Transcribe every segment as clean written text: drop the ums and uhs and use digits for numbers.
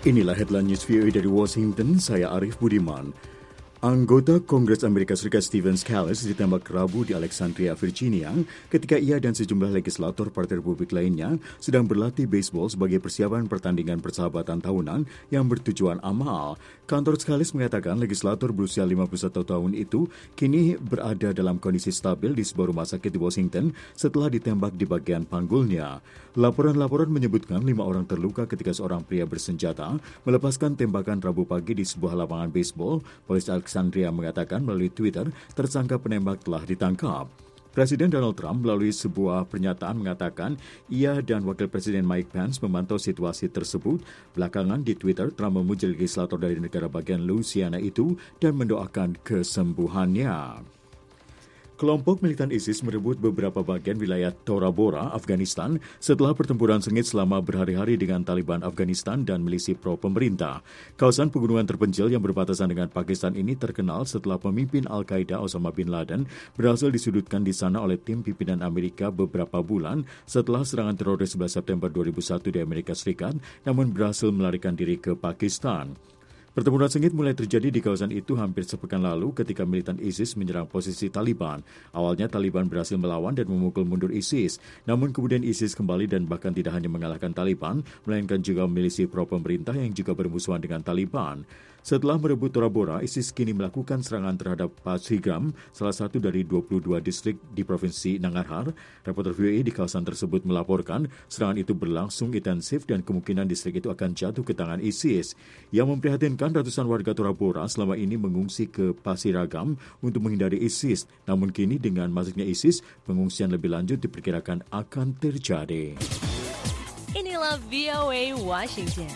Inilah headline news VOA dari Washington, saya Arif Budiman. Anggota Kongres Amerika Serikat Stephen Scalise ditembak Rabu di Alexandria, Virginia, ketika ia dan sejumlah legislator Partai Republik lainnya sedang berlatih baseball sebagai persiapan pertandingan persahabatan tahunan yang bertujuan amal. Kantor Scalise mengatakan legislator berusia 51 tahun itu kini berada dalam kondisi stabil di sebuah rumah sakit di Washington setelah ditembak di bagian panggulnya. Laporan-laporan menyebutkan 5 orang terluka ketika seorang pria bersenjata melepaskan tembakan Rabu pagi di sebuah lapangan baseball. Polisi Alexandria mengatakan melalui Twitter tersangka penembak telah ditangkap. Presiden Donald Trump melalui sebuah pernyataan mengatakan ia dan Wakil Presiden Mike Pence memantau situasi tersebut. Belakangan di Twitter, Trump memuji legislator dari negara bagian Louisiana itu dan mendoakan kesembuhannya. Kelompok militan ISIS merebut beberapa bagian wilayah Tora Bora, Afghanistan setelah pertempuran sengit selama berhari-hari dengan Taliban Afghanistan dan milisi pro-pemerintah. Kawasan pegunungan terpencil yang berbatasan dengan Pakistan ini terkenal setelah pemimpin Al-Qaeda Osama bin Laden berhasil disudutkan di sana oleh tim pimpinan Amerika beberapa bulan setelah serangan teroris 11 September 2001 di Amerika Serikat, namun berhasil melarikan diri ke Pakistan. Pertempuran sengit mulai terjadi di kawasan itu hampir sepekan lalu ketika militan ISIS menyerang posisi Taliban. Awalnya Taliban berhasil melawan dan memukul mundur ISIS. Namun kemudian ISIS kembali dan bahkan tidak hanya mengalahkan Taliban, melainkan juga milisi pro-pemerintah yang juga bermusuhan dengan Taliban. Setelah merebut Tora Bora, ISIS kini melakukan serangan terhadap Pasigram, salah satu dari 22 distrik di Provinsi Nangarhar. Reporter VOA di kawasan tersebut melaporkan serangan itu berlangsung intensif dan kemungkinan distrik itu akan jatuh ke tangan ISIS. Yang memprihatinkan, ratusan warga Tora Bora selama ini mengungsi ke Pasiragam untuk menghindari ISIS. Namun kini dengan masuknya ISIS, pengungsian lebih lanjut diperkirakan akan terjadi. Inilah VOA Washington.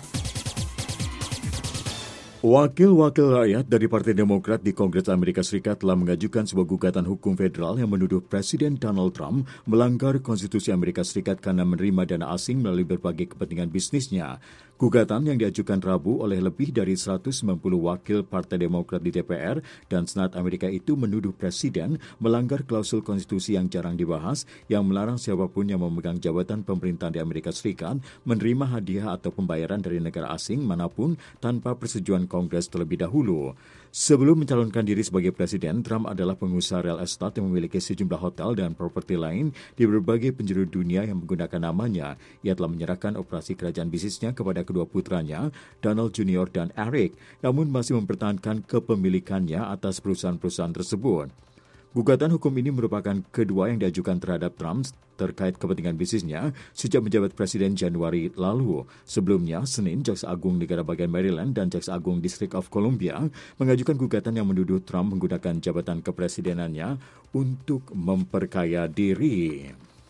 Wakil-wakil rakyat dari Partai Demokrat di Kongres Amerika Serikat telah mengajukan sebuah gugatan hukum federal yang menuduh Presiden Donald Trump melanggar konstitusi Amerika Serikat karena menerima dana asing melalui berbagai kepentingan bisnisnya. Gugatan yang diajukan Rabu oleh lebih dari 190 wakil Partai Demokrat di DPR dan Senat Amerika itu menuduh Presiden melanggar klausul konstitusi yang jarang dibahas yang melarang siapapun yang memegang jabatan pemerintahan di Amerika Serikat menerima hadiah atau pembayaran dari negara asing manapun tanpa persetujuan Kongres terlebih dahulu. Sebelum mencalonkan diri sebagai presiden, Trump adalah pengusaha real estate yang memiliki sejumlah hotel dan properti lain di berbagai penjuru dunia yang menggunakan namanya. Ia telah menyerahkan operasi kerajaan bisnisnya kepada kedua putranya, Donald Jr. dan Eric, namun masih mempertahankan kepemilikannya atas perusahaan-perusahaan tersebut. Gugatan hukum ini merupakan kedua yang diajukan terhadap Trump terkait kepentingan bisnisnya sejak menjabat presiden Januari lalu. Sebelumnya, Senin, Jaksa Agung Negara Bagian Maryland dan Jaksa Agung District of Columbia mengajukan gugatan yang menuduh Trump menggunakan jabatan kepresidenannya untuk memperkaya diri.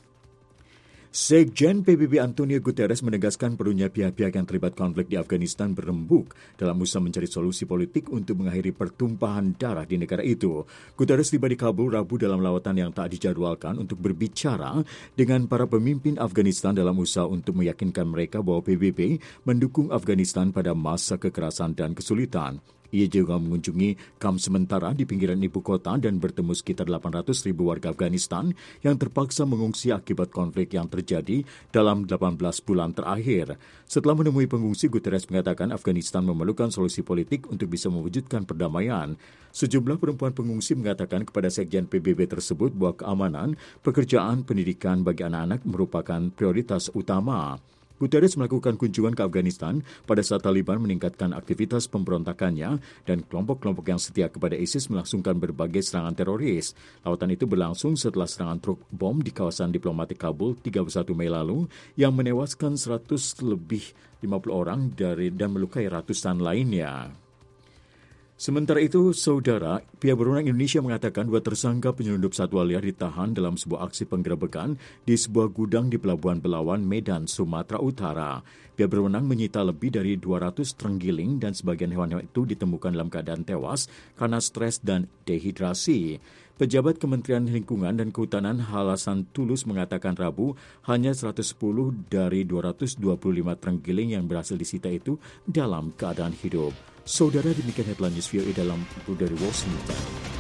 Sekjen PBB Antonio Guterres menegaskan perlunya pihak-pihak yang terlibat konflik di Afghanistan berembuk dalam usaha mencari solusi politik untuk mengakhiri pertumpahan darah di negara itu. Guterres tiba di Kabul Rabu dalam lawatan yang tak dijadwalkan untuk berbicara dengan para pemimpin Afghanistan dalam usaha untuk meyakinkan mereka bahwa PBB mendukung Afghanistan pada masa kekerasan dan kesulitan. Ia juga mengunjungi kamp sementara di pinggiran ibu kota dan bertemu sekitar 800.000 warga Afghanistan yang terpaksa mengungsi akibat konflik yang terjadi dalam 18 bulan terakhir. Setelah menemui pengungsi, Guterres mengatakan Afghanistan memerlukan solusi politik untuk bisa mewujudkan perdamaian. Sejumlah perempuan pengungsi mengatakan kepada Sekjen PBB tersebut bahwa keamanan, pekerjaan, pendidikan bagi anak-anak merupakan prioritas utama. Guterres melakukan kunjungan ke Afghanistan pada saat Taliban meningkatkan aktivitas pemberontakannya dan kelompok-kelompok yang setia kepada ISIS melangsungkan berbagai serangan teroris. Lawatan itu berlangsung setelah serangan truk bom di kawasan diplomatik Kabul 31 Mei lalu yang menewaskan 100 lebih 50 orang dan melukai ratusan lainnya. Sementara itu, saudara, pihak berwenang Indonesia mengatakan 2 tersangka penyelundup satwa liar ditahan dalam sebuah aksi penggerebekan di sebuah gudang di Pelabuhan Belawan, Medan, Sumatera Utara. Pihak berwenang menyita lebih dari 200 terenggiling dan sebagian hewan-hewan itu ditemukan dalam keadaan tewas karena stres dan dehidrasi. Pejabat Kementerian Lingkungan dan Kehutanan Halasan Tulus mengatakan Rabu hanya 110 dari 225 terenggiling yang berhasil disita itu dalam keadaan hidup. Saudara, demikian headline news VOA dalam dari Washington.